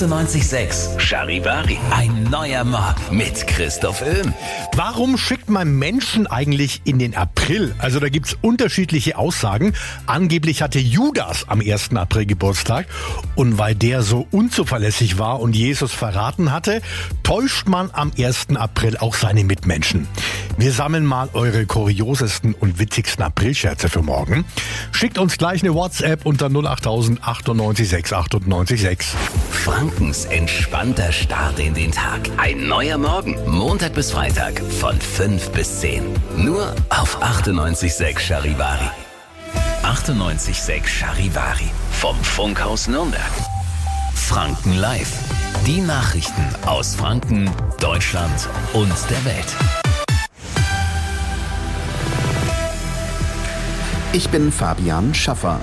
98.6 Charivari. Ein neuer Morgen mit Christoph Öhm. Warum schickt man Menschen eigentlich in den April? Also da gibt's unterschiedliche Aussagen. Angeblich hatte Judas am 1. April Geburtstag. Und weil der so unzuverlässig war und Jesus verraten hatte, täuscht man am 1. April auch seine Mitmenschen. Wir sammeln mal eure kuriosesten und witzigsten Aprilscherze für morgen. Schickt uns gleich eine WhatsApp unter 08000 98 6 98 6. Frankens entspannter Start in den Tag. Ein neuer Morgen. Montag bis Freitag von 5 bis 10. Nur auf 98.6 Charivari. 98.6 Charivari. Vom Funkhaus Nürnberg. Franken Live. Die Nachrichten aus Franken, Deutschland und der Welt. Ich bin Fabian Schaffer.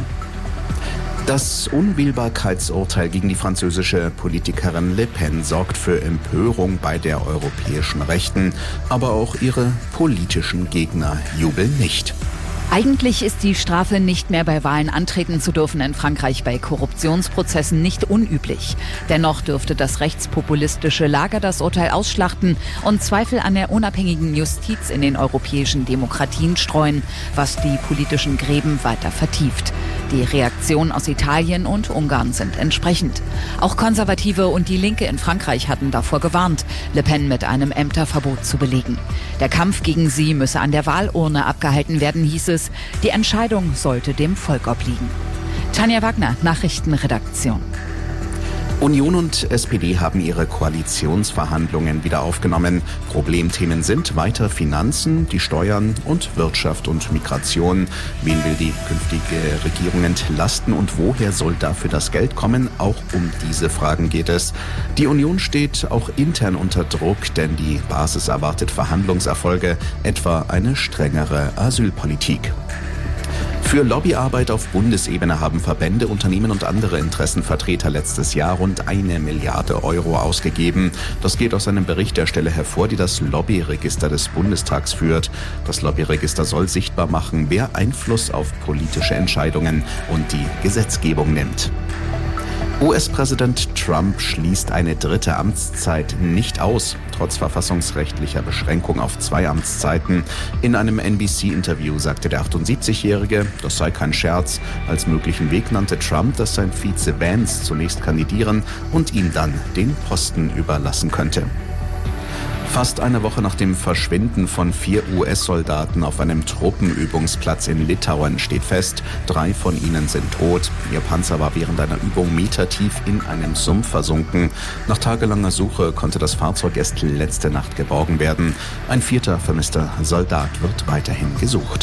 Das Unwählbarkeitsurteil gegen die französische Politikerin Le Pen sorgt für Empörung bei der europäischen Rechten, aber auch ihre politischen Gegner jubeln nicht. Eigentlich ist die Strafe, nicht mehr bei Wahlen antreten zu dürfen, in Frankreich bei Korruptionsprozessen nicht unüblich. Dennoch dürfte das rechtspopulistische Lager das Urteil ausschlachten und Zweifel an der unabhängigen Justiz in den europäischen Demokratien streuen, was die politischen Gräben weiter vertieft. Die Reaktionen aus Italien und Ungarn sind entsprechend. Auch Konservative und die Linke in Frankreich hatten davor gewarnt, Le Pen mit einem Ämterverbot zu belegen. Der Kampf gegen sie müsse an der Wahlurne abgehalten werden, hieß es. Die Entscheidung sollte dem Volk obliegen. Tanja Wagner, Nachrichtenredaktion. Union und SPD haben ihre Koalitionsverhandlungen wieder aufgenommen. Problemthemen sind weiter Finanzen, die Steuern und Wirtschaft und Migration. Wen will die künftige Regierung entlasten und woher soll dafür das Geld kommen? Auch um diese Fragen geht es. Die Union steht auch intern unter Druck, denn die Basis erwartet Verhandlungserfolge, etwa eine strengere Asylpolitik. Für Lobbyarbeit auf Bundesebene haben Verbände, Unternehmen und andere Interessenvertreter letztes Jahr rund 1 Milliarde Euro ausgegeben. Das geht aus einem Bericht der Stelle hervor, die das Lobbyregister des Bundestags führt. Das Lobbyregister soll sichtbar machen, wer Einfluss auf politische Entscheidungen und die Gesetzgebung nimmt. US-Präsident Trump schließt eine 3. Amtszeit nicht aus, trotz verfassungsrechtlicher Beschränkung auf 2 Amtszeiten. In einem NBC-Interview sagte der 78-Jährige, das sei kein Scherz. Als möglichen Weg nannte Trump, dass sein Vize Vance zunächst kandidieren und ihm dann den Posten überlassen könnte. Fast eine Woche nach dem Verschwinden von 4 US-Soldaten auf einem Truppenübungsplatz in Litauen steht fest, 3 von ihnen sind tot. Ihr Panzer war während einer Übung metertief in einem Sumpf versunken. Nach tagelanger Suche konnte das Fahrzeug erst letzte Nacht geborgen werden. Ein 4. vermisster Soldat wird weiterhin gesucht.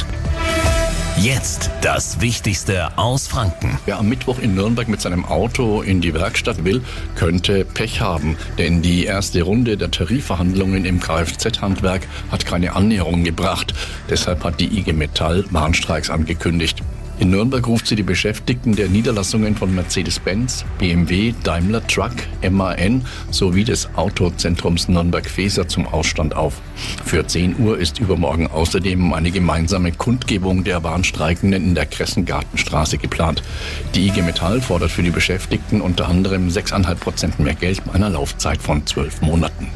Jetzt das Wichtigste aus Franken. Wer am Mittwoch in Nürnberg mit seinem Auto in die Werkstatt will, könnte Pech haben. Denn die erste Runde der Tarifverhandlungen im Kfz-Handwerk hat keine Annäherung gebracht. Deshalb hat die IG Metall Warnstreiks angekündigt. In Nürnberg ruft sie die Beschäftigten der Niederlassungen von Mercedes-Benz, BMW, Daimler Truck, MAN sowie des Autozentrums Nürnberg-Feser zum Ausstand auf. Für 10 Uhr ist übermorgen außerdem eine gemeinsame Kundgebung der Warnstreikenden in der Kressengartenstraße geplant. Die IG Metall fordert für die Beschäftigten unter anderem 6,5% mehr Geld bei einer Laufzeit von 12 Monaten.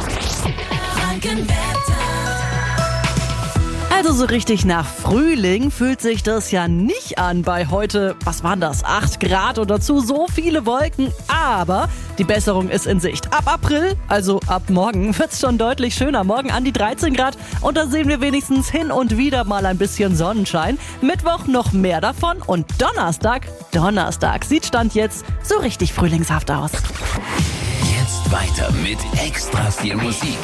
Also so richtig nach Frühling fühlt sich das ja nicht an bei heute, was waren das, 8 Grad und dazu so viele Wolken. Aber die Besserung ist in Sicht. Ab April, also ab morgen, wird's schon deutlich schöner. Morgen an die 13 Grad und da sehen wir wenigstens hin und wieder mal ein bisschen Sonnenschein. Mittwoch noch mehr davon und Donnerstag sieht Stand jetzt so richtig frühlingshaft aus. Jetzt weiter mit extra viel Musik.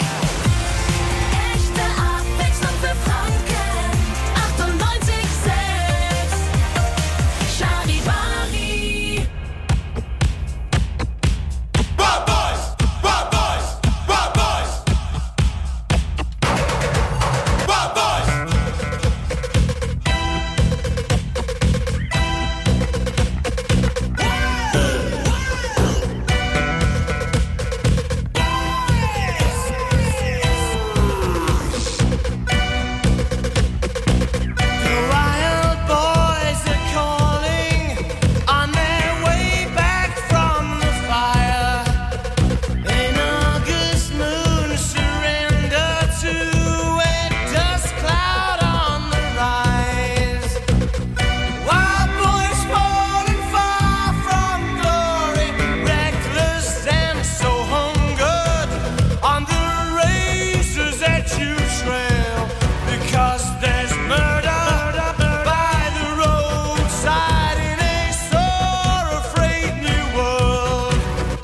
outside in a sorrow-fraught new world.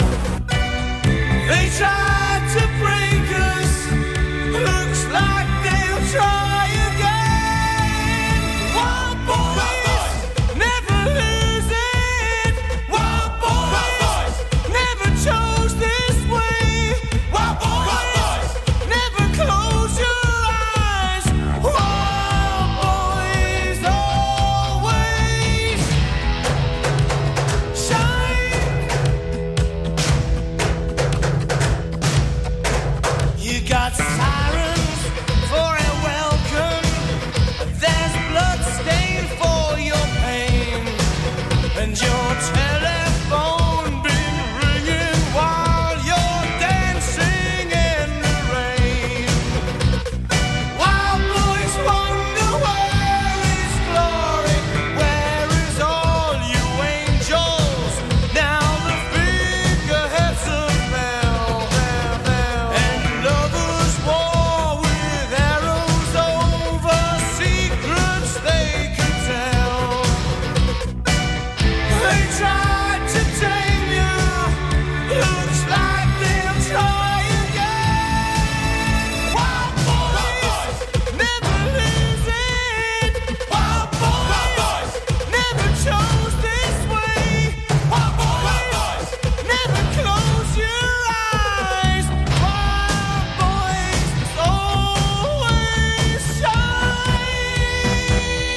They tried to break us, looks like they'll try again. Wild boys never lose it. Wild boys never chose this way. Wild boys never close your eyes. Wild boys always shine. You got sirens for a welcome. There's blood stain for your pain, and your telephone been ringing while you're dancing in the rain. Wild boys wonder where is glory, where is all you angels? Now the figureheads have fell, and lovers war with arrows over secrets they could tell. They tried to tame you, looks like they'll try again. Wild boys never lose it. Wild boys never chose this way. Wild boys never close your eyes. Wild boys always shine.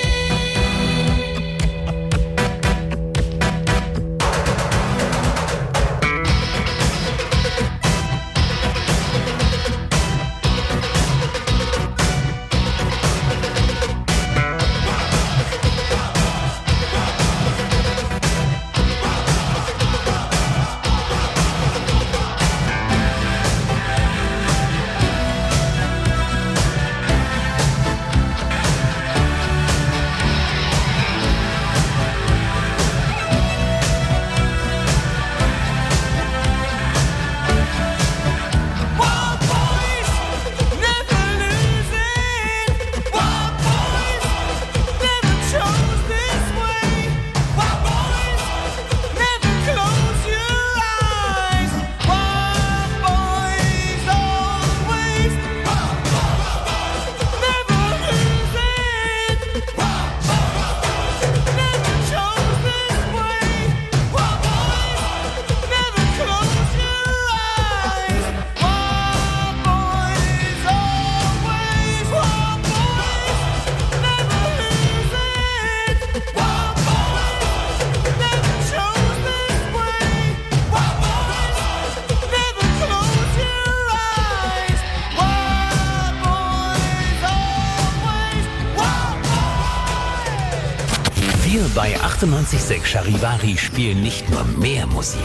Wild boys never lose it. Wild boys never chose this way. Wild boys never close your eyes. Wild boys always. Wild boys never lose it. Wild boys never chose this way. Wild boys never close your eyes. Wild boys always. Wild boys never lose it. Wild boys never chose this way. Wild boys never close your eyes. Wild boys always. Wild boys. Wir bei 98.6 Charivari spielen nicht nur mehr Musik.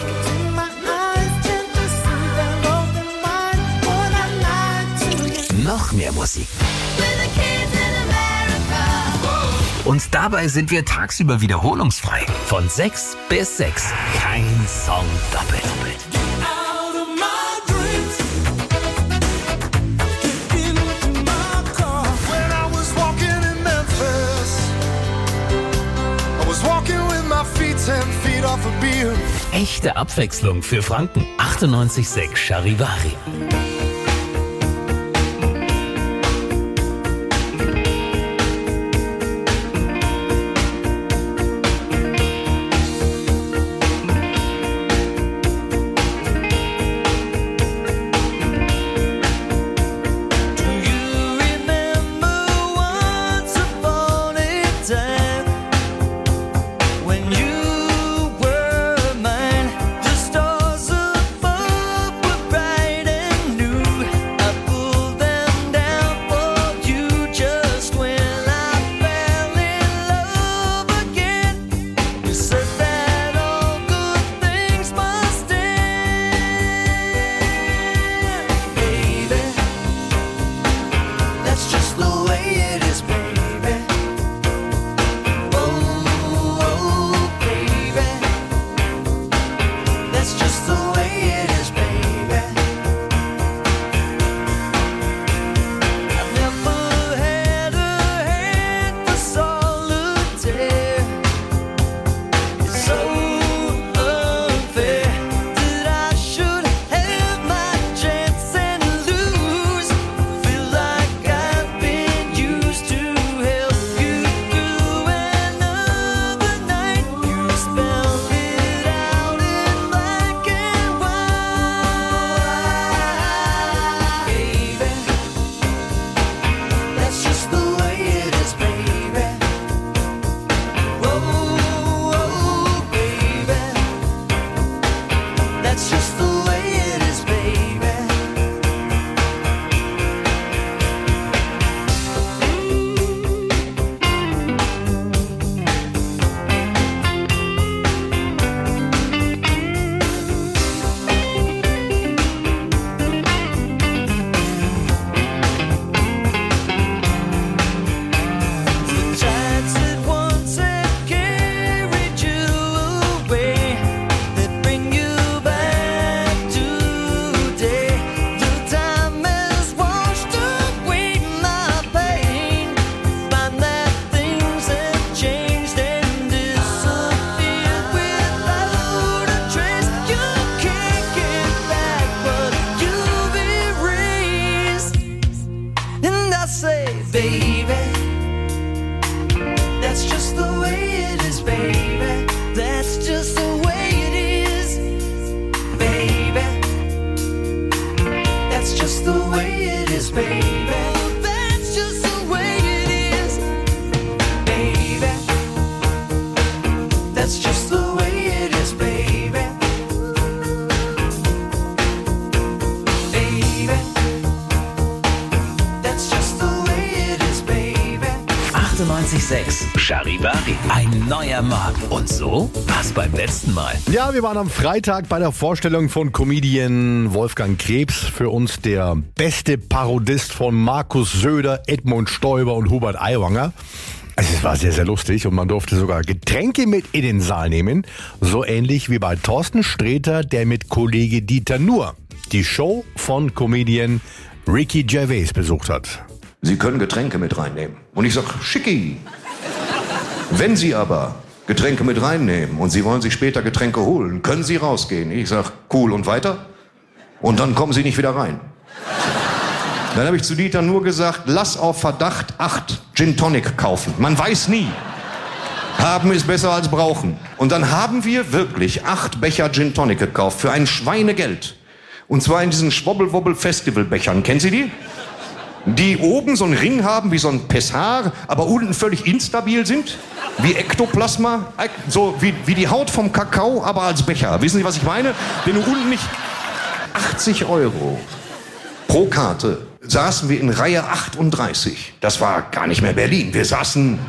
Noch mehr Musik. Und dabei sind wir tagsüber wiederholungsfrei. Von 6 bis 6. Kein Song doppelt. Out of my dreams, get into my car. When I was walking in Memphis, I was walking with my feet 10 feet off a beer. Echte Abwechslung für Franken. 98.6 Charivari. Do you remember once upon a time when you were mine? The stars above were bright and new. I pulled them down for you just when I fell in love again. You said that all good things must end, baby. That's just the way it is, baby. Oh, baby. That's just the way it is, baby. I've never had a hand for solitaire. That's just the way it is, baby. Baby, that's just the way it is, baby. 98.6 Charivari. Ein neuer Morgen. Und so war's beim letzten Mal. Ja, wir waren am Freitag bei der Vorstellung von Comedian Wolfgang Krebs. Für uns der beste Parodist von Markus Söder, Edmund Stoiber und Hubert Aiwanger. Also es war sehr, sehr lustig und man durfte sogar Getränke mit in den Saal nehmen. So ähnlich wie bei Thorsten Sträter, der mit Kollege Dieter Nuhr die Show von Comedian Ricky Gervais besucht hat. Sie können Getränke mit reinnehmen. Und ich sag, schicki. Wenn Sie aber Getränke mit reinnehmen und Sie wollen sich später Getränke holen, können Sie rausgehen. Ich sag, cool, und weiter? Und dann kommen Sie nicht wieder rein. Dann habe ich zu Dieter nur gesagt, lass auf Verdacht 8 Gin Tonic kaufen. Man weiß nie. Haben ist besser als brauchen. Und dann haben wir wirklich 8 Becher Gin Tonic gekauft für ein Schweinegeld. Und zwar in diesen Schwobbel-Wobbel-Festival-Bechern. Kennen Sie die? Die oben so einen Ring haben wie so ein Pessar, aber unten völlig instabil sind. Wie Ektoplasma. So wie die Haut vom Kakao, aber als Becher. Wissen Sie, was ich meine? Wenn du unten nicht... 80 Euro pro Karte saßen wir in Reihe 38. Das war gar nicht mehr Berlin. Wir saßen...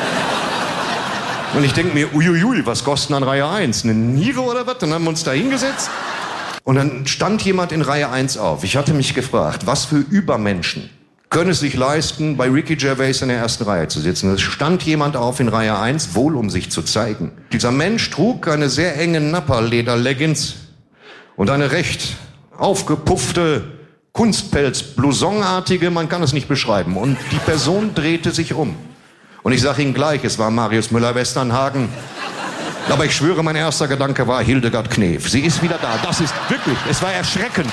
Und ich denke mir, uiuiui, was kostet an Reihe 1? Eine Niere oder was? Dann haben wir uns da hingesetzt. Und dann stand jemand in Reihe 1 auf. Ich hatte mich gefragt, was für Übermenschen können es sich leisten, bei Ricky Gervais in der ersten Reihe zu sitzen. Es stand jemand auf in Reihe 1, wohl um sich zu zeigen. Dieser Mensch trug eine sehr enge Nappa-Leder-Leggings und eine recht aufgepuffte Kunstpelz-Blousonartige, man kann es nicht beschreiben. Und die Person drehte sich um. Und ich sage Ihnen gleich, es war Marius Müller-Westernhagen. Aber ich schwöre, mein erster Gedanke war Hildegard Knef. Sie ist wieder da. Das ist wirklich, es war erschreckend.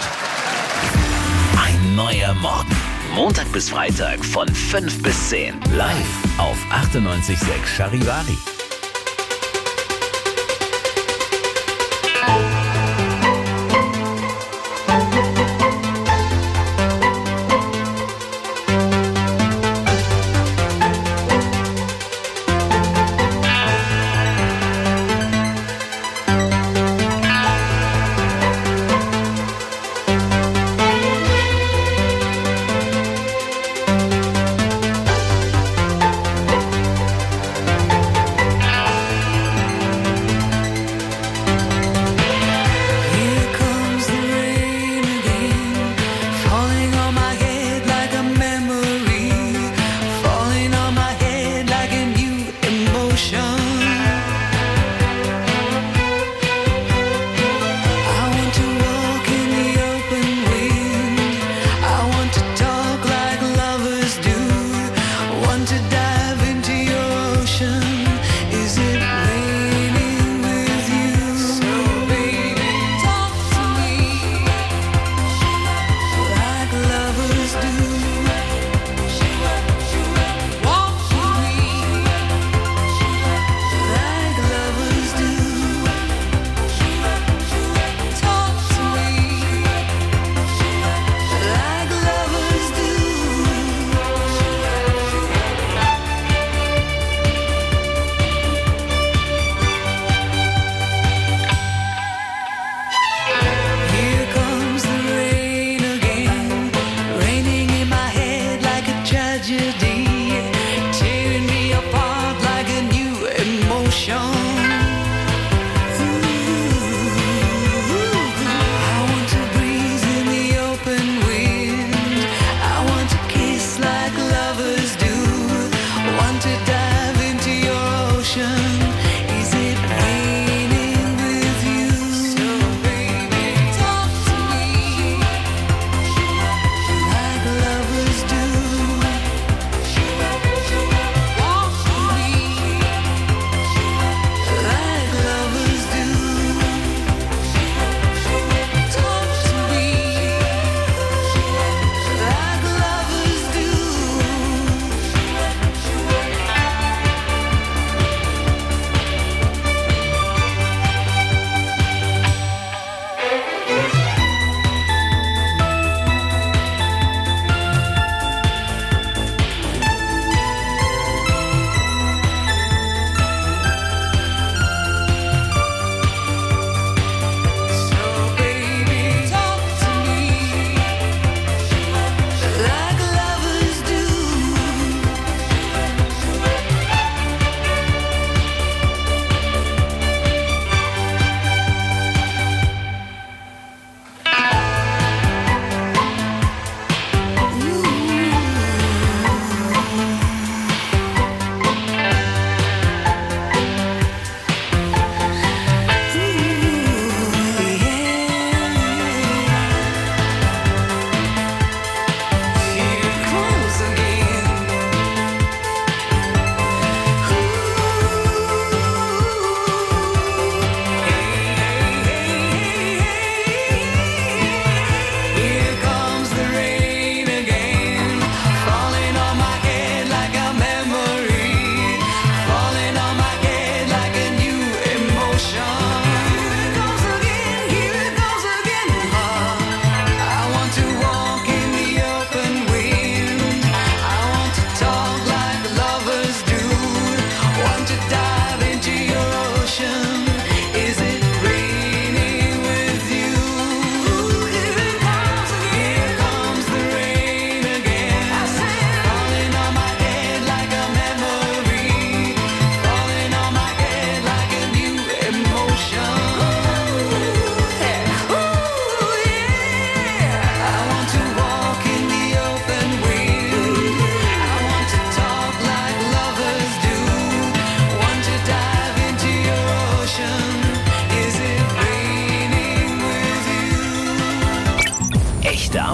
Ein neuer Morgen. Montag bis Freitag von 5 bis 10. Live auf 98.6 Charivari.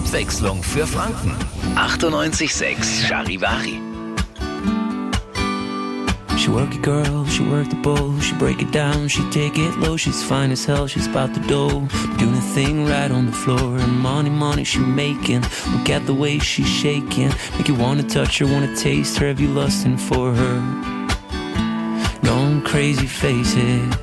Abwechslung für Franken. 98,6 Charivari. She work it, girl, she work the bowl. She break it down, she take it low. She's fine as hell, she's about the dough. Doing a thing right on the floor. And money she making. Look at the way she's shaking. Make you wanna touch her, wanna taste her. Have you lusting for her? Going crazy, face it.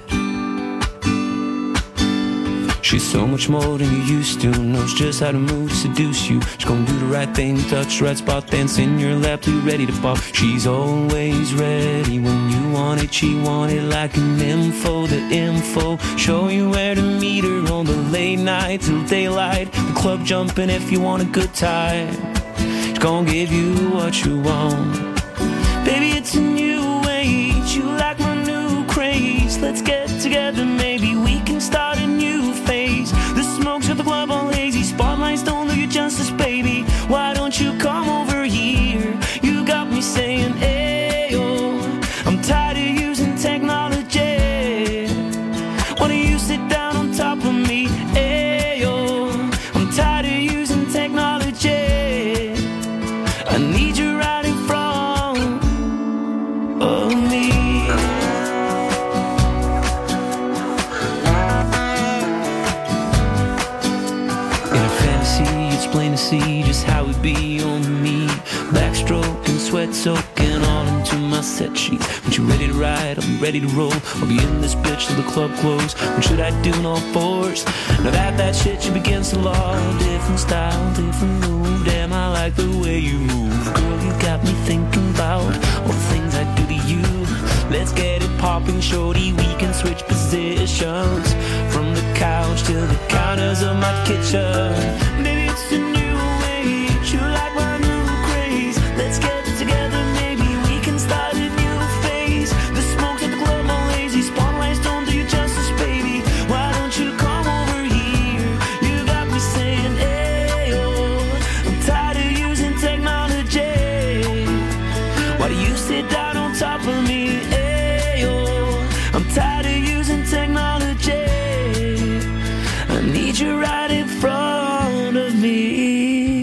She's so much more than you used to. Knows just how to move, seduce you. She's gonna do the right thing, touch the right spot, dance in your lap till you're ready to pop. She's always ready when you want it. She want it like an info, the info. Show you where to meet her on the late night till daylight. The club jumping if you want a good time. She's gonna give you what you want. Baby, it's a new age. You like my new craze. Let's get together, maybe we can start a new phase. The smokes of the club all hazy. Spotlights don't do you justice, baby. Why don't you come over here? You got me saying, ayo. I'm tired of using technology. Why don't you sit down on top of me? Ayo. I'm tired of using technology. I need you right in front of me. Plain to see just how it be on me. Backstroke and sweat soaking all into my set sheets. When you're ready to ride, I'll be ready to roll. I'll be in this bitch till the club close. When should I do on all fours? Now that shit you against the law. Different style, different move. Damn, I like the way you move. Girl, you got me thinking about all the things I do to you. Let's get it popping, shorty. We can switch positions from the couch to the counters of my kitchen. Baby, it's a new age. You like my new craze. Let's get together, maybe we can start a new phase. The smokes at the club all lazy. Spotlights don't do you justice, baby. Why don't you come over here? You got me saying, ayo. I'm tired of using technology. Why do you sit down on top of me? Ayo. I'm tired of using technology. I need you right in front of me.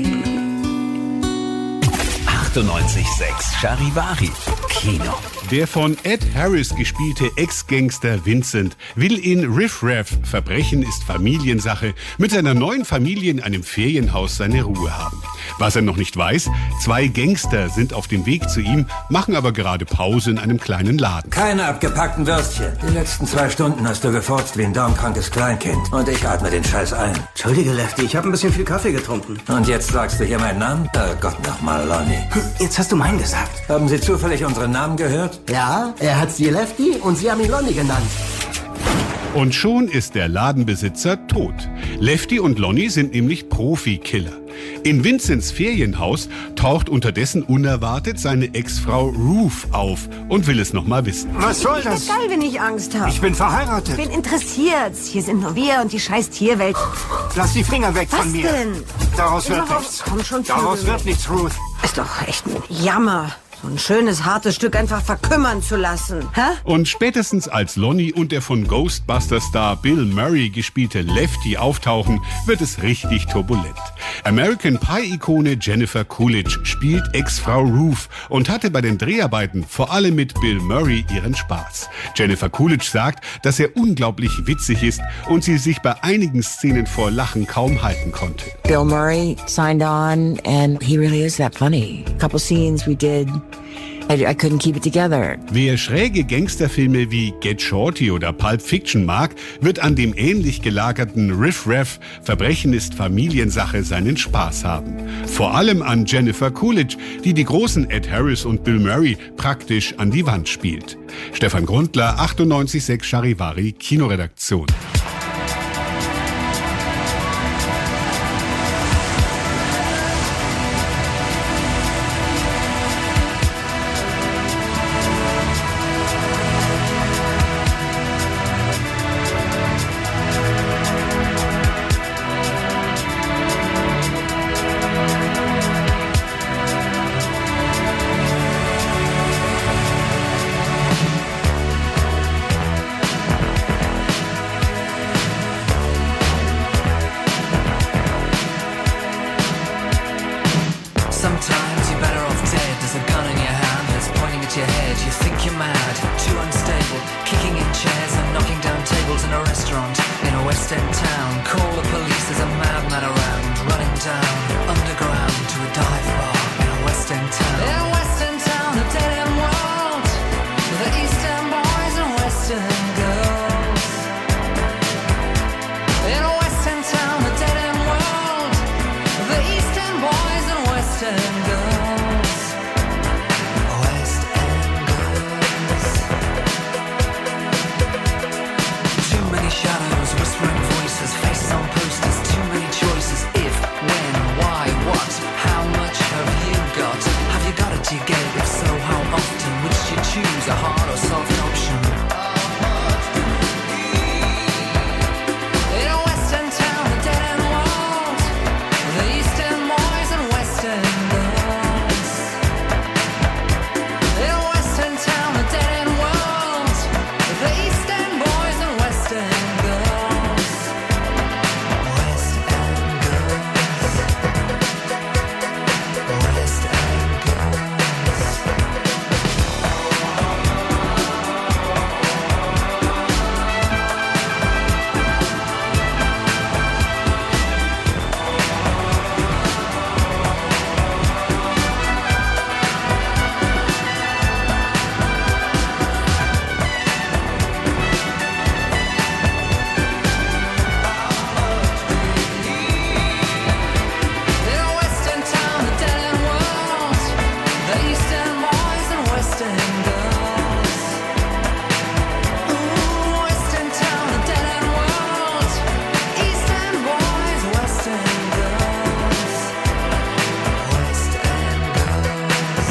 98,6 Charivari. Kino. Der von Ed Harris gespielte Ex-Gangster Vincent will in Riff Raff, Verbrechen ist Familiensache, mit seiner neuen Familie in einem Ferienhaus seine Ruhe haben. Was er noch nicht weiß, 2 Gangster sind auf dem Weg zu ihm, machen aber gerade Pause in einem kleinen Laden. Keine abgepackten Würstchen. Die letzten 2 Stunden hast du gefurzt wie ein darmkrankes Kleinkind. Und ich atme den Scheiß ein. Entschuldige, Lefty, ich habe ein bisschen viel Kaffee getrunken. Und jetzt sagst du hier meinen Namen? Gott nochmal, Lonnie. Jetzt hast du meinen gesagt. Haben Sie zufällig unseren Namen gehört? Ja, er hat sie Lefty und sie haben ihn Lonnie genannt. Und schon ist der Ladenbesitzer tot. Lefty und Lonnie sind nämlich Profikiller. In Vincents Ferienhaus taucht unterdessen unerwartet seine Ex-Frau Ruth auf und will es noch mal wissen. Was soll das? Ist geil, wenn ich Angst habe. Ich bin verheiratet. Ich bin interessiert. Hier sind nur wir und die scheiß Tierwelt. Lass die Finger weg von mir. Was denn? Daraus wird Überhaupt, nichts. komm schon, Daraus wird nichts, Ruth. Ist doch echt ein Jammer. So ein schönes, hartes Stück einfach verkümmern zu lassen. Hä? Und spätestens als Lonnie und der von Ghostbuster-Star Bill Murray gespielte Lefty auftauchen, wird es richtig turbulent. American Pie-Ikone Jennifer Coolidge spielt Ex-Frau Ruth und hatte bei den Dreharbeiten vor allem mit Bill Murray ihren Spaß. Jennifer Coolidge sagt, dass er unglaublich witzig ist und sie sich bei einigen Szenen vor Lachen kaum halten konnte. Bill Murray signed on and he really is that funny. A couple scenes we did. I couldn't keep it together. Wer schräge Gangsterfilme wie Get Shorty oder Pulp Fiction mag, wird an dem ähnlich gelagerten Riff Raff, Verbrechen ist Familiensache, seinen Spaß haben. Vor allem an Jennifer Coolidge, die die großen Ed Harris und Bill Murray praktisch an die Wand spielt. Stefan Grundler, 98,6 Charivari, Kinoredaktion. a restaurant in a West End town. Call the police, there's a madman around, running down underground to a dive bar in a West End town. In a West End town, a dead end world, with the East End boys and West End girls. In a West End town, a dead end world, with the East End boys and West End girls. West End girls. Too many shadows, whispering voices, faces on posters, too many choices. If, when, why, what, how much have you got? Have you got it, do you get it? If so, how often? Which you choose, a hard or soft option? In a West End town, a dead end world, the East End boys and West End girls. In a West End town, a dead end world, the East End boys and West End girls. West End girls. West End girls. In a West End town, a dead end world, the East End boys and West End girls. Ooh, West End town, a dead end world, East End boys, West End girls. West End girls.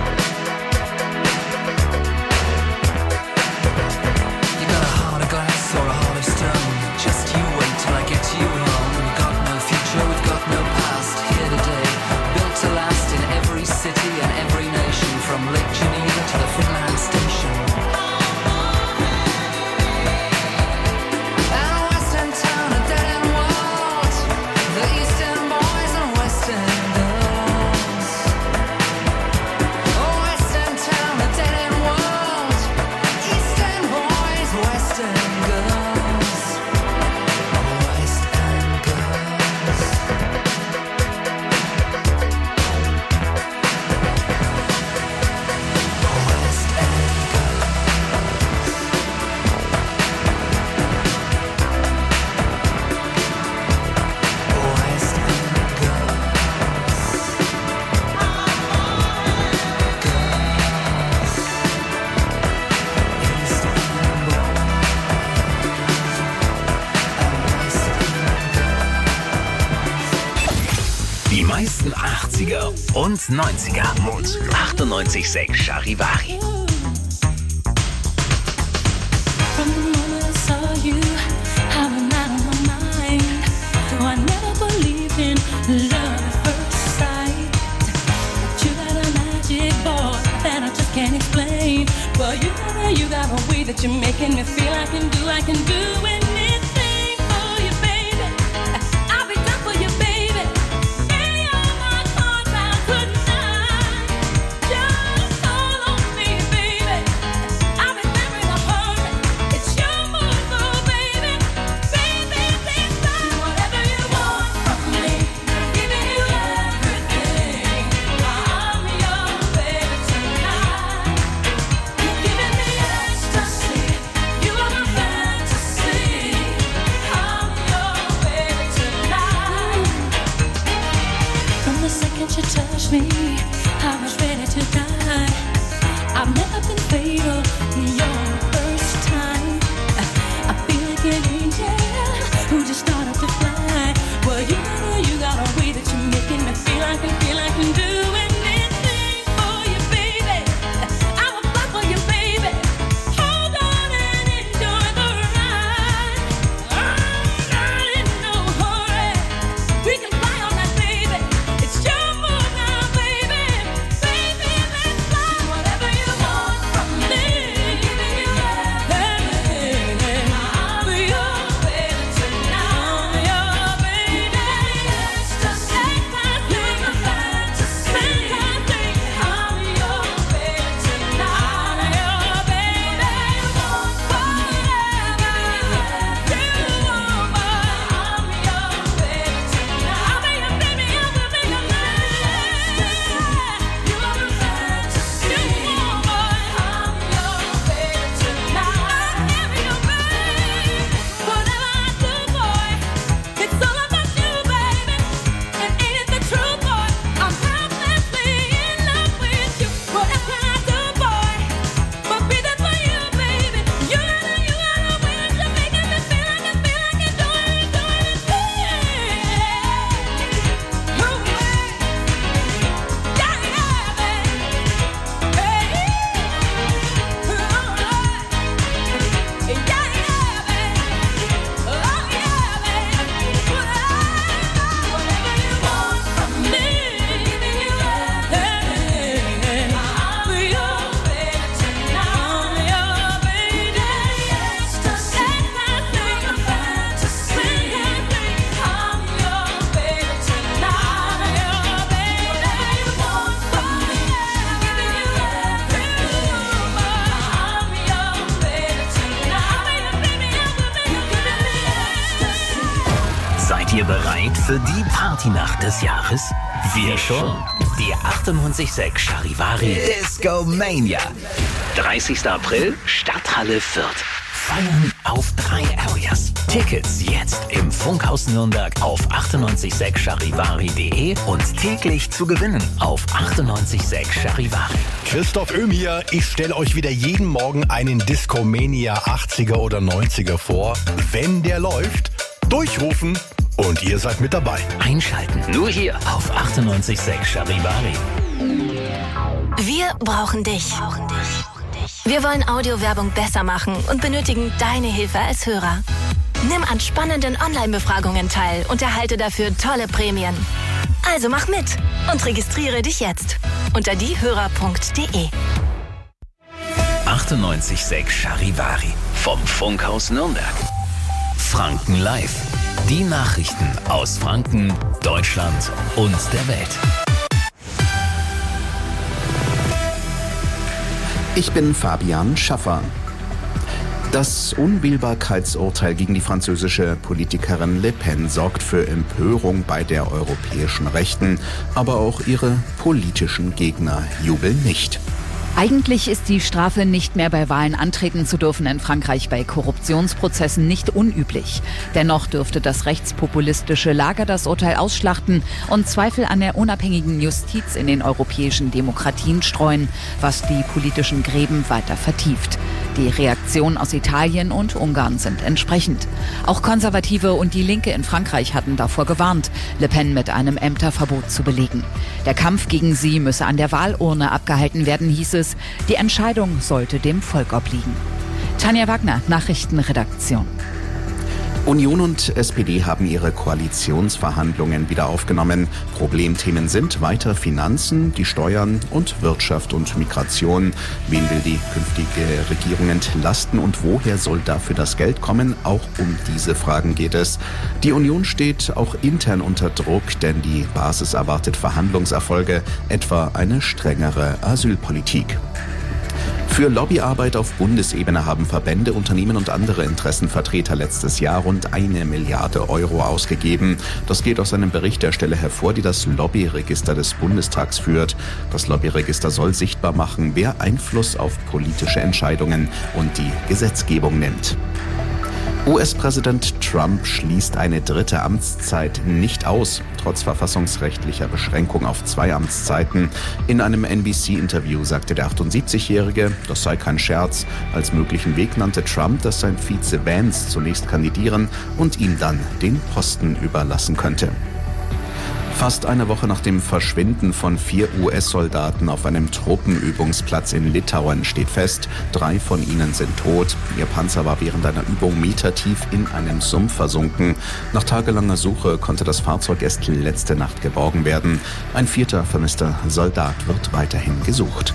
You got a heart of glass or a heart of stone. Just you wait till I get you home. We've got no future, we've got no past. Here today, built to last in every city and every nation, from Lake Geneva to the Finland station. And a West End town, a dead end world, the East End boys and West End girls. Oh, West End town, a dead end world, East End boys, West End girls. West End girls. West End girls. West End Die meisten 80er und 90er. 98.6 Charivari. From the moment I saw you, I went out of my mind. Though I never believed in love at first sight. But you got a magic boy that I just can't explain. Well, you got a way that you're making me feel I can do anything for you, baby. I'll be done for you, baby. Lay all my cards out tonight. Just call on me, baby. I'll be there in a hurry. It's your move, oh baby. Baby, please do whatever you want from me. Giving you everything. I'm your baby tonight. You're giving me ecstasy. You are my Seid ihr bereit für die Partynacht des Jahres? Wir schon. Die 98.6 Charivari Disco Mania. 30. April, Stadthalle Fürth. Feiern auf 3 Areas. Tickets jetzt im Funkhaus Nürnberg auf 986charivari.de und täglich zu gewinnen auf 98.6 Charivari. Christoph Öhm hier. Ich stelle euch wieder jeden Morgen einen Discomania 80er oder 90er vor. Wenn der läuft, durchrufen und ihr seid mit dabei. Einschalten. Nur hier auf 98.6 Charivari. Wir brauchen dich. Wir wollen Audiowerbung besser machen und benötigen deine Hilfe als Hörer. Nimm an spannenden Online-Befragungen teil und erhalte dafür tolle Prämien. Also mach mit und registriere dich jetzt unter diehörer.de. 98.6 Charivari vom Funkhaus Nürnberg. Franken Live. Die Nachrichten aus Franken, Deutschland und der Welt. Ich bin Fabian Schaffer. Das Unwählbarkeitsurteil gegen die französische Politikerin Le Pen sorgt für Empörung bei der europäischen Rechten, aber auch ihre politischen Gegner jubeln nicht. Eigentlich ist die Strafe, nicht mehr bei Wahlen antreten zu dürfen, in Frankreich bei Korruptionsprozessen nicht unüblich. Dennoch dürfte das rechtspopulistische Lager das Urteil ausschlachten und Zweifel an der unabhängigen Justiz in den europäischen Demokratien streuen, was die politischen Gräben weiter vertieft. Die Reaktionen aus Italien und Ungarn sind entsprechend. Auch Konservative und die Linke in Frankreich hatten davor gewarnt, Le Pen mit einem Ämterverbot zu belegen. Der Kampf gegen sie müsse an der Wahlurne abgehalten werden, hieß es. Die Entscheidung sollte dem Volk obliegen. Tanja Wagner, Nachrichtenredaktion. Union und SPD haben ihre Koalitionsverhandlungen wieder aufgenommen. Problemthemen sind weiter Finanzen, die Steuern und Wirtschaft und Migration. Wen will die künftige Regierung entlasten und woher soll dafür das Geld kommen? Auch um diese Fragen geht es. Die Union steht auch intern unter Druck, denn die Basis erwartet Verhandlungserfolge, etwa eine strengere Asylpolitik. Für Lobbyarbeit auf Bundesebene haben Verbände, Unternehmen und andere Interessenvertreter letztes Jahr rund 1 Milliarde Euro ausgegeben. Das geht aus einem Bericht der Stelle hervor, die das Lobbyregister des Bundestags führt. Das Lobbyregister soll sichtbar machen, wer Einfluss auf politische Entscheidungen und die Gesetzgebung nimmt. US-Präsident Trump schließt eine 3. Amtszeit nicht aus, trotz verfassungsrechtlicher Beschränkung auf 2 Amtszeiten. In einem NBC-Interview sagte der 78-Jährige, das sei kein Scherz. Als möglichen Weg nannte Trump, dass sein Vize Vance zunächst kandidieren und ihm dann den Posten überlassen könnte. Fast eine Woche nach dem Verschwinden von 4 US-Soldaten auf einem Truppenübungsplatz in Litauen steht fest, 3 von ihnen sind tot. Ihr Panzer war während einer Übung metertief in einem Sumpf versunken. Nach tagelanger Suche konnte das Fahrzeug erst letzte Nacht geborgen werden. Ein 4. vermisster Soldat wird weiterhin gesucht.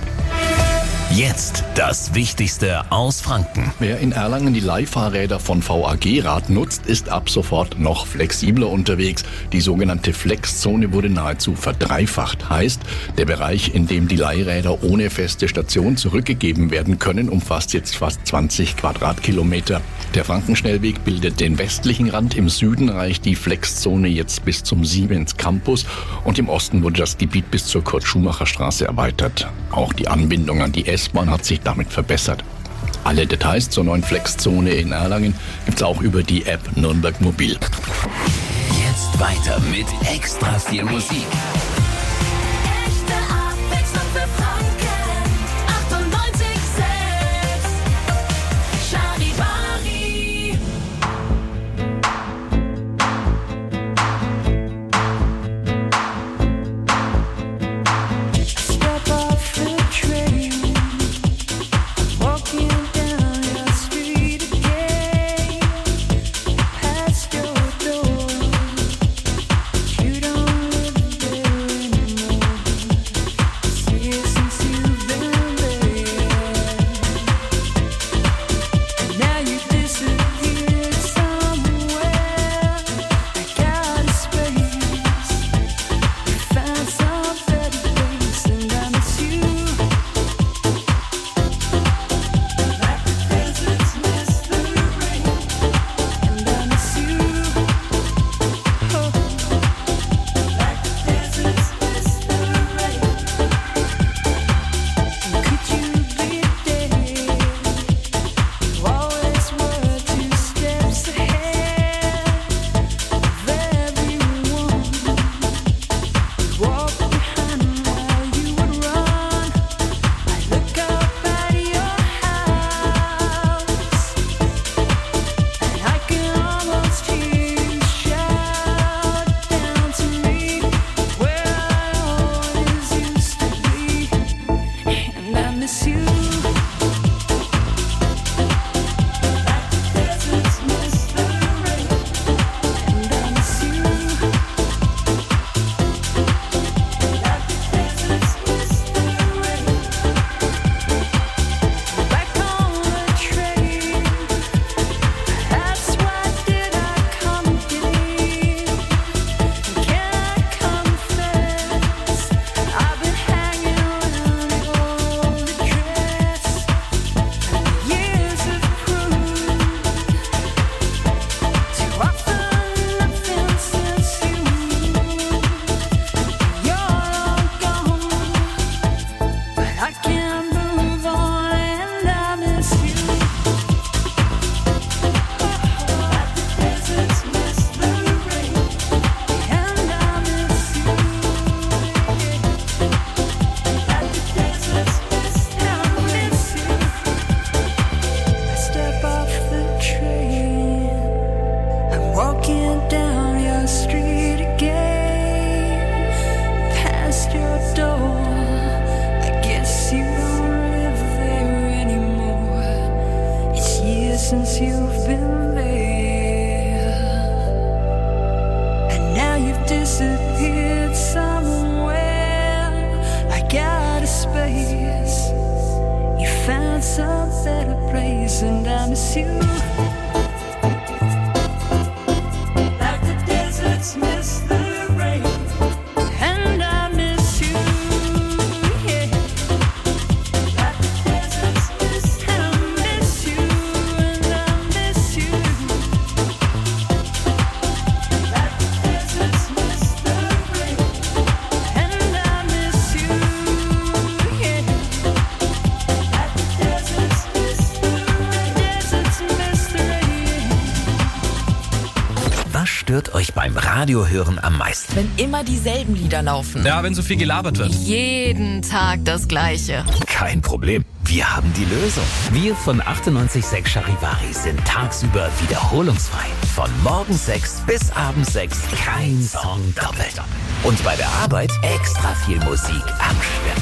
Jetzt das Wichtigste aus Franken. Wer in Erlangen die Leihfahrräder von VAG Rad nutzt, ist ab sofort noch flexibler unterwegs. Die sogenannte Flexzone wurde nahezu verdreifacht. Heißt, der Bereich, in dem die Leihräder ohne feste Station zurückgegeben werden können, umfasst jetzt fast 20 Quadratkilometer. Der Frankenschnellweg bildet den westlichen Rand. Im Süden reicht die Flexzone jetzt bis zum Siemens Campus und im Osten wurde das Gebiet bis zur Kurt-Schumacher-Straße erweitert. Auch die Anbindung an die S-Bahn hat sich damit verbessert. Alle Details zur neuen Flexzone in Erlangen gibt's auch über die App Nürnberg Mobil. Jetzt weiter mit extra viel Musik. Echte Abwechslung für Franken. 98.6 Charivari. Step off the train, walking down your street again, past your door. You don't live there you've been there, and now you've disappeared somewhere, like out of space. You found some better place, and I miss you. Like the deserts miss the rain, and I miss you. Yeah. Like the deserts miss the rain, I miss you, and I miss you. Like the deserts miss the rain, and I miss you. Yeah. Like the deserts miss the rain, deserts miss the rain. Was stört euch beim Radiohören am meisten? Wenn immer dieselben Lieder laufen. Ja, wenn so viel gelabert wird. Jeden Tag das Gleiche. Kein Problem. Wir haben die Lösung. Wir von 98.6 Charivari sind tagsüber wiederholungsfrei. Von morgens 6 bis abends 6. Kein Song doppelt. Und bei der Arbeit extra viel Musik am Stück.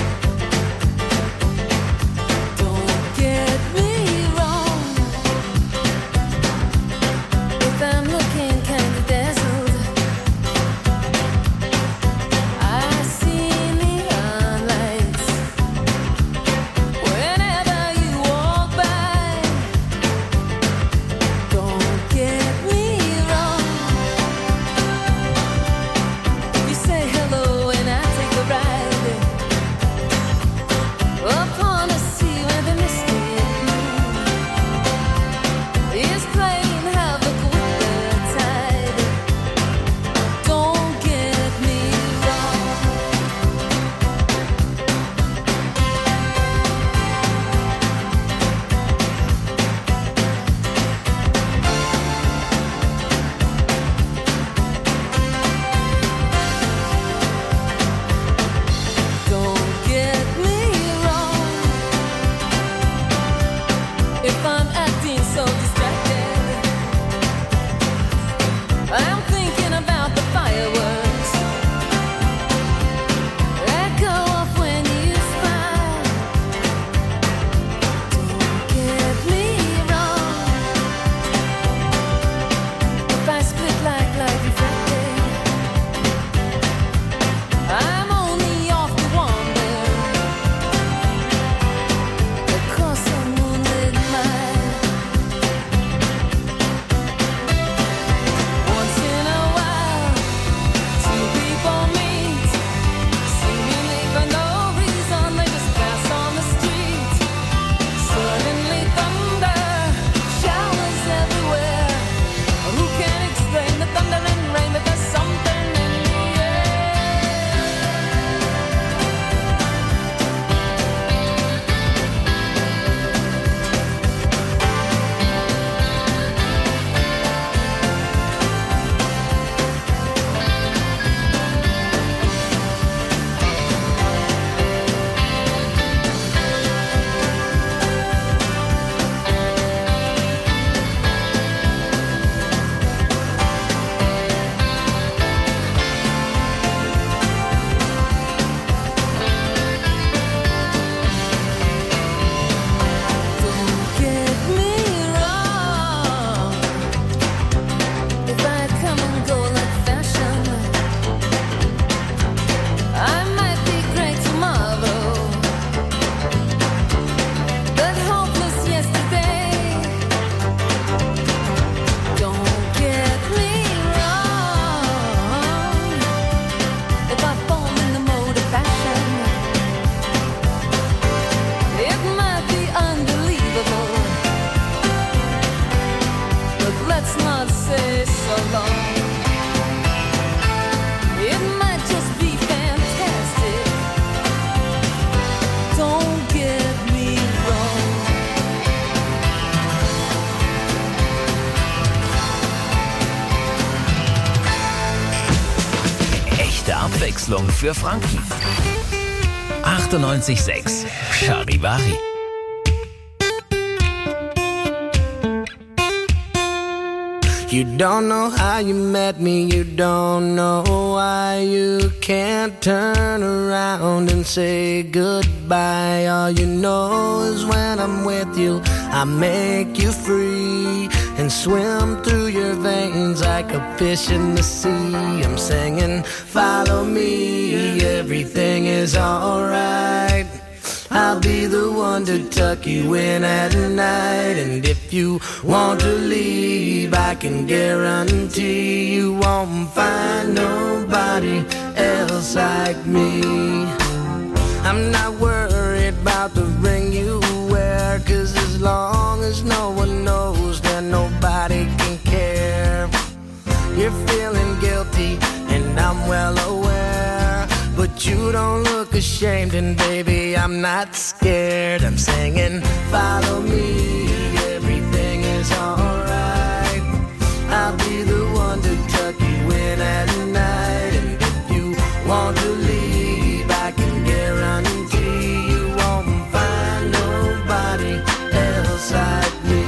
Don't get me wrong, Abwechslung für Franken. 98,6 Charivari. You don't know how you met me, you don't know why you can't turn around and say goodbye. All you know is when I'm with you, I make you free and swim through your veins like a fish in the sea. I'm singing, follow me, everything is alright. I'll be the one to tuck you in at night. And if you want to leave, I can guarantee you won't find nobody else like me. I'm not worried about the ring you wear, 'cause as long as no one knows, then nobody can care. You're feeling guilty and I'm well aware, but you don't look ashamed, and baby, I'm not scared. I'm singing, follow me, everything is alright. I'll be the one to tuck you in at night. And if you want to leave, I can guarantee you won't find nobody else like me.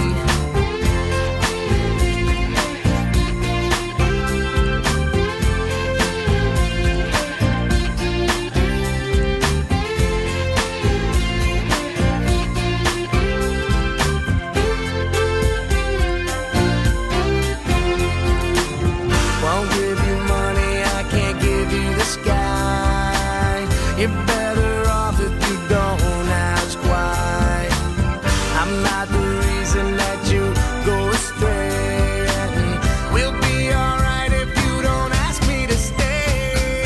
You're better off if you don't ask why. I'm not the reason that you go astray, and we'll be alright if you don't ask me to stay.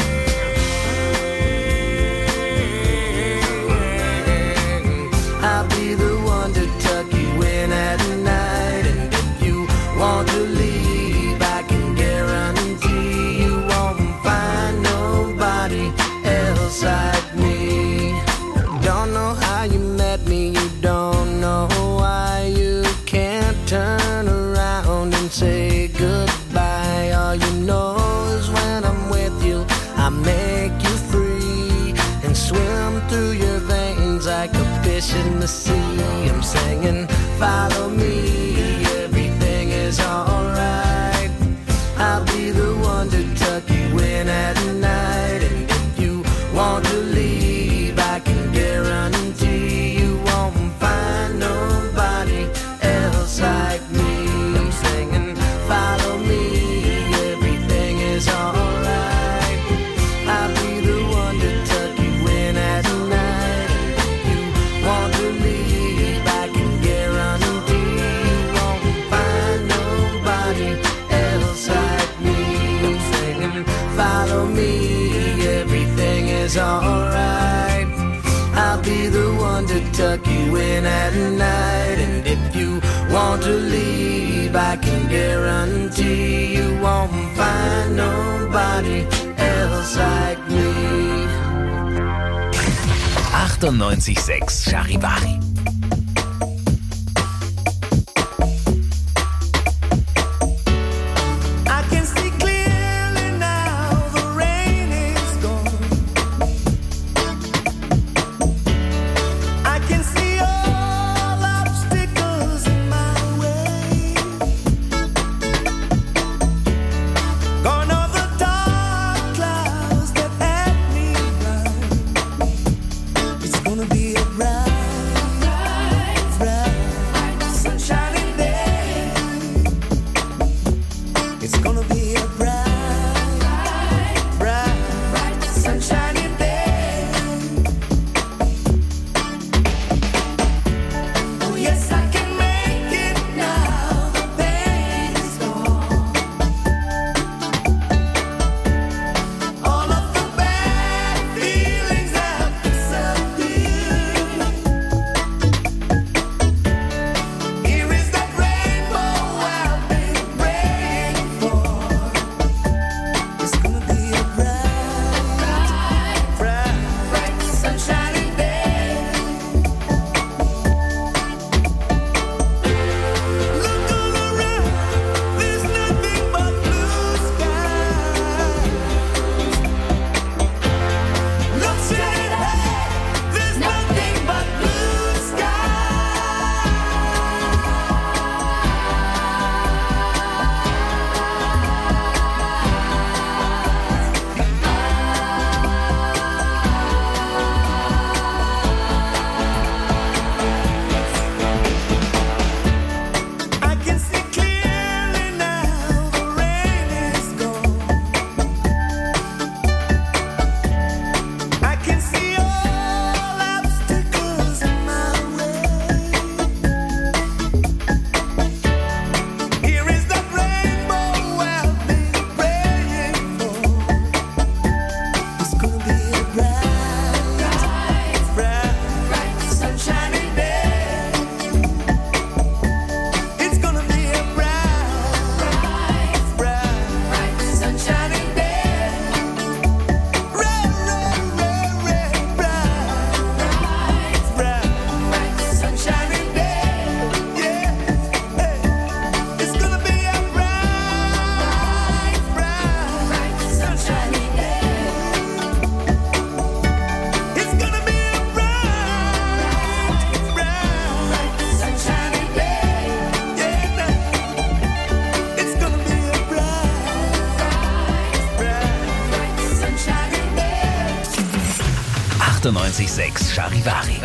I'll be the one to tuck you in at night, and if you want to leave, I can guarantee you won't find nobody else like me. Don't know how you met me, you don't know why you can't turn around and say goodbye. All you know is when I'm with you, I make you free and swim through your veins like a fish in the sea. I'm singing, follow me, everything is alright. I'll be the one to tuck you in at night. And if you want to leave, I can guarantee you won't find nobody else like me. I'm singing, follow me, everything is alright. I'll be the one to tuck you in at night. And if you want to leave, I can guarantee you won't find nobody else like me. I'm singing, follow me, everything is alright. I'll be the one to tuck you in at night. And if you want to leave, I can guarantee you won't find nobody else like me. 98,6 Charivari. I can see clearly now, the rain is gone. I can see all obstacles in my way. Gone are the dark clouds that had me blind. It's gonna be a bright 98.6 Charivari.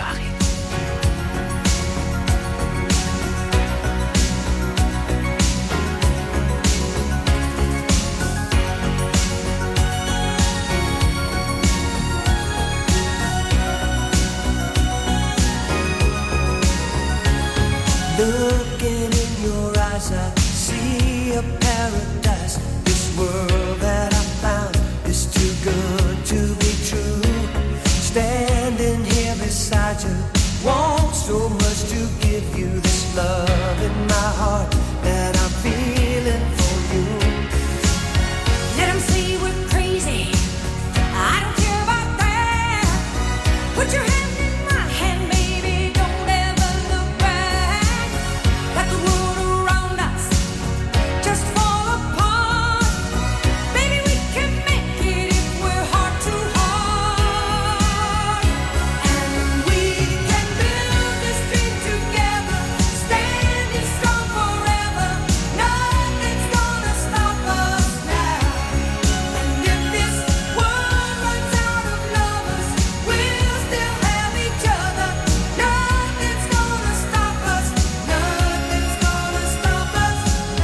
Looking in your eyes, I see a paradise. This world that I found is too good to be true. Standing here beside you, want so much to give you this love in my heart that I'm feeling for you. Let 'em say we're crazy. I don't care about that. Put your hand in my hand, baby. Don't ever look back. Let the world around us just fall apart. Baby, we can make it if we're heart to heart. And we can build this dream together, standing strong forever. Nothing's gonna stop us now. And if this world runs out of lovers, we'll still have each other. Nothing's gonna stop us. Nothing's gonna stop us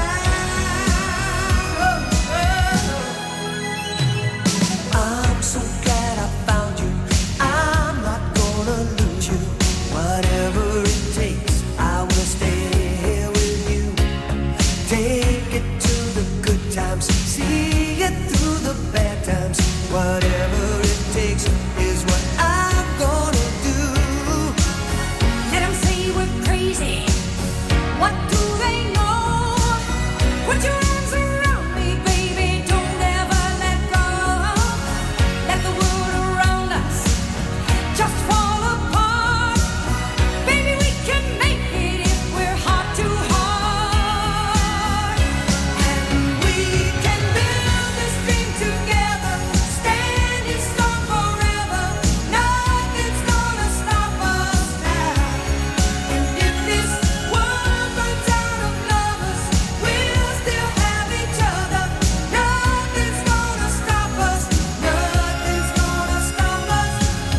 now. I'm so glad I found you. I'm not gonna lose you. Whatever it takes, I will stay here with you. Take it to the good times, see it through the bad times. Whatever it takes is what I'm gonna do. Let 'em say we're crazy. What do they know? Put your arms around me, baby. Don't ever let go. Let the world around us just fall apart. Baby, we can make it if we're heart to heart. And we can build this dream together, standing strong forever. Nothing's gonna stop us now. And if this world runs out of lovers, we'll still have each other. Nothing's gonna stop us. Nothing's gonna stop us.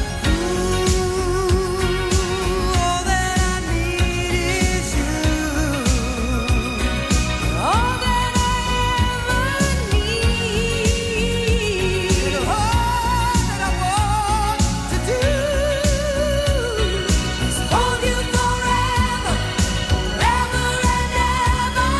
All that I need is you. All that I ever need. All that I want to do is hold you forever, forever and ever.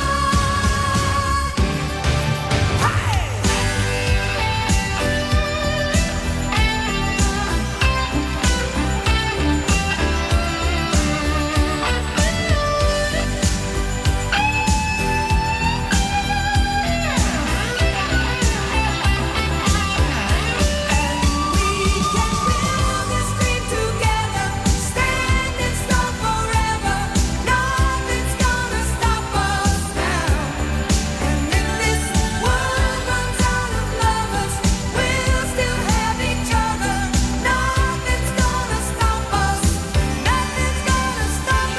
This dream together, standing strong forever. Nothing's gonna stop us now. And if this world runs out of lovers, we'll still have each other. Nothing's gonna stop us. Nothing's gonna stop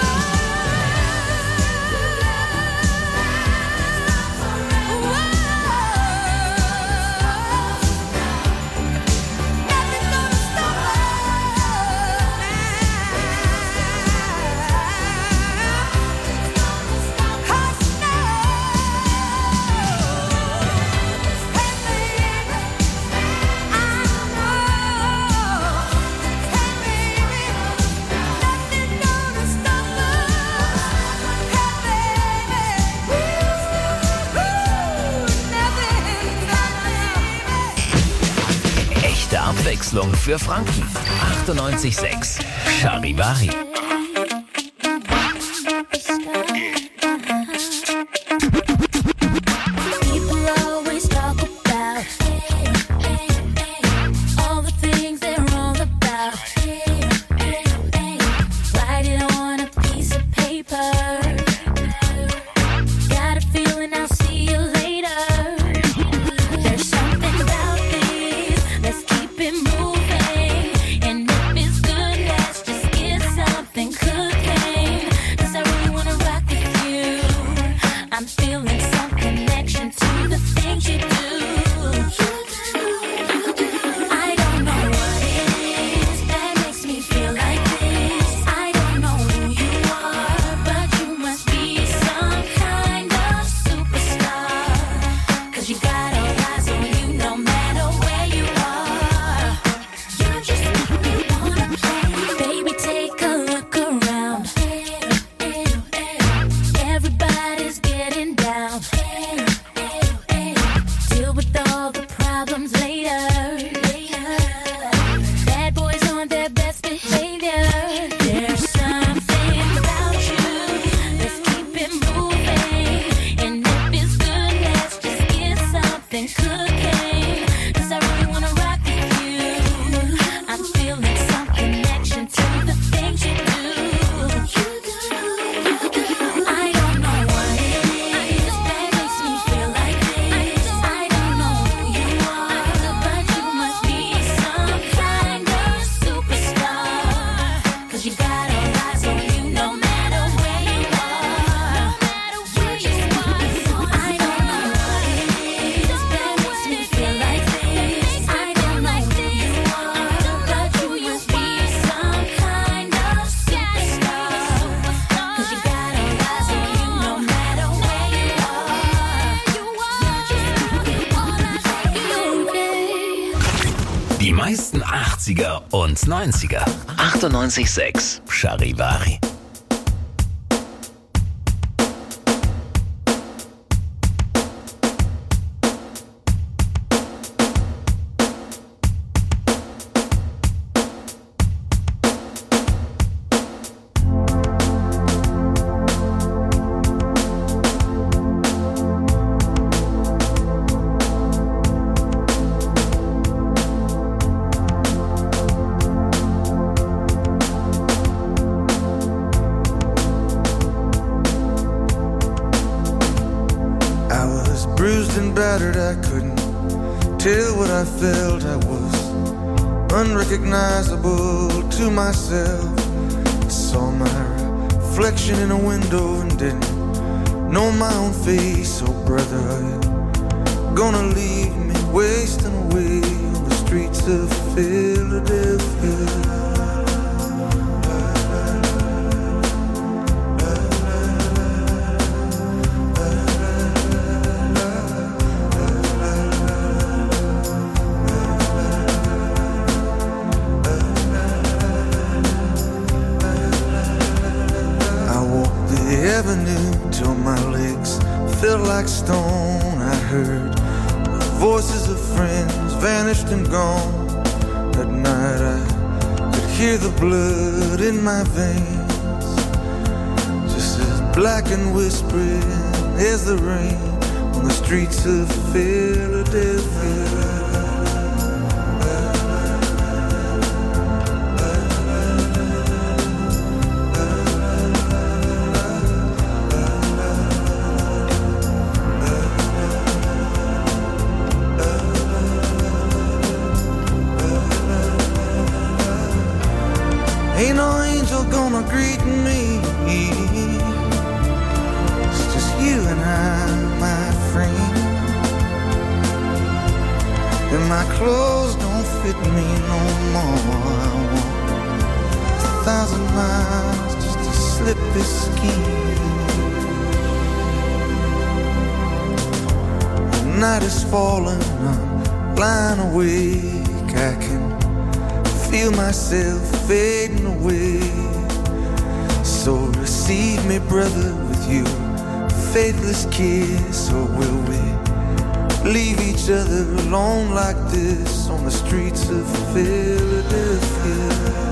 Echte Abwechslung für Franken. 98.6 Charivari. People always talk about all the things they're wrong about. Write it on a piece of paper. Got a feeling I'll see you later. There's something about this. Let's keep it moving. And if it's good, let's just get something. Die meisten 80er und 90er. 98.6 Charivari. Bruised and battered, I couldn't tell what I felt. I was unrecognizable to myself. I saw my reflection in a window and didn't know my own face. Oh brother, are you gonna leave me wasting away on the streets of Philadelphia? Till my legs felt like stone. I heard the voices of friends vanished and gone. At night I could hear the blood in my veins, just as black and whispering as the rain on the streets of Philadelphia. Ain't no angel gonna greet me. It's just you and I, my friend. And my clothes don't fit me no more. I walk 1,000 miles just to slip this skin. The night is falling, I'm lying awake. I can feel myself fading away. So receive me, brother, with you faithless kiss. Or will we leave each other alone like this on the streets of Philadelphia?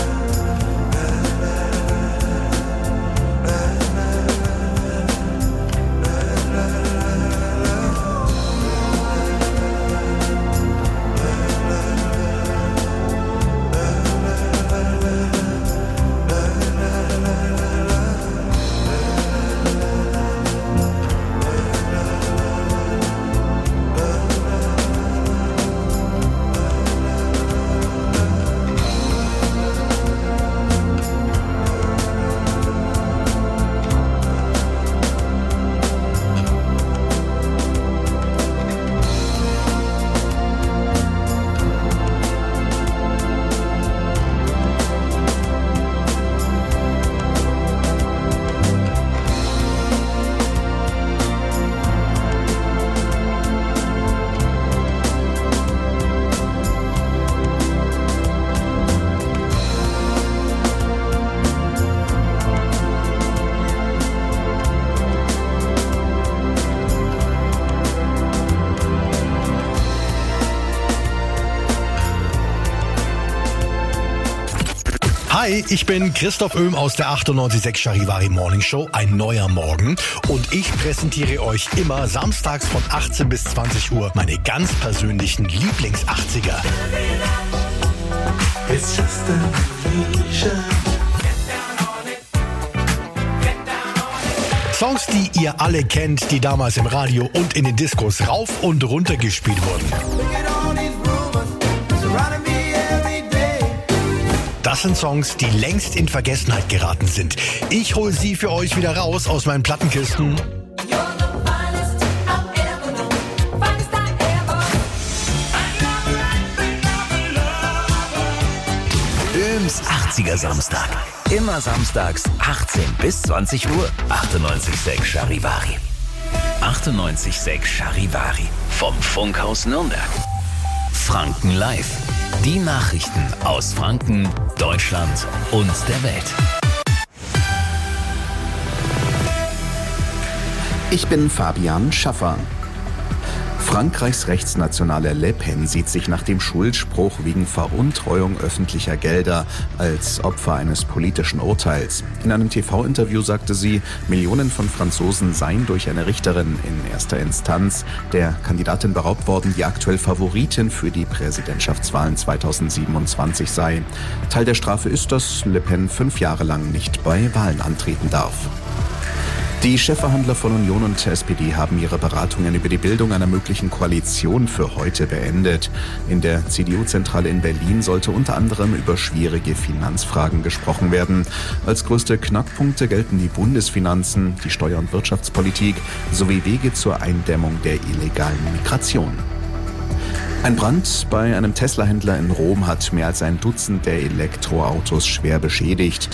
Hi, ich bin Christoph Oehm aus der 98.6 Charivari Morning Show, ein neuer Morgen. Und ich präsentiere euch immer samstags von 18 bis 20 Uhr meine ganz persönlichen Lieblings-80er. It's just an illusion. Songs, die ihr alle kennt, die damals im Radio und in den Diskos rauf und runter gespielt wurden. Das sind Songs, die längst in Vergessenheit geraten sind. Ich hole sie für euch wieder raus aus meinen Plattenkisten. Öhms 80er Samstag. Immer samstags 18 bis 20 Uhr. 98.6 Charivari. 98.6 Charivari. Vom Funkhaus Nürnberg. Franken Live. Die Nachrichten aus Franken, Deutschland und der Welt. Ich bin Fabian Schaffer. Frankreichs Rechtsnationale Le Pen sieht sich nach dem Schuldspruch wegen Veruntreuung öffentlicher Gelder als Opfer eines politischen Urteils. In einem TV-Interview sagte sie, Millionen von Franzosen seien durch eine Richterin in erster Instanz der Kandidatin beraubt worden, die aktuell Favoritin für die Präsidentschaftswahlen 2027 sei. Teil der Strafe ist, dass Le Pen 5 Jahre lang nicht bei Wahlen antreten darf. Die Chefverhandler von Union und SPD haben ihre Beratungen über die Bildung einer möglichen Koalition für heute beendet. In der CDU-Zentrale in Berlin sollte unter anderem über schwierige Finanzfragen gesprochen werden. Als größte Knackpunkte gelten die Bundesfinanzen, die Steuer- und Wirtschaftspolitik sowie Wege zur Eindämmung der illegalen Migration. Ein Brand bei einem Tesla-Händler in Rom hat mehr als ein Dutzend der Elektroautos schwer beschädigt.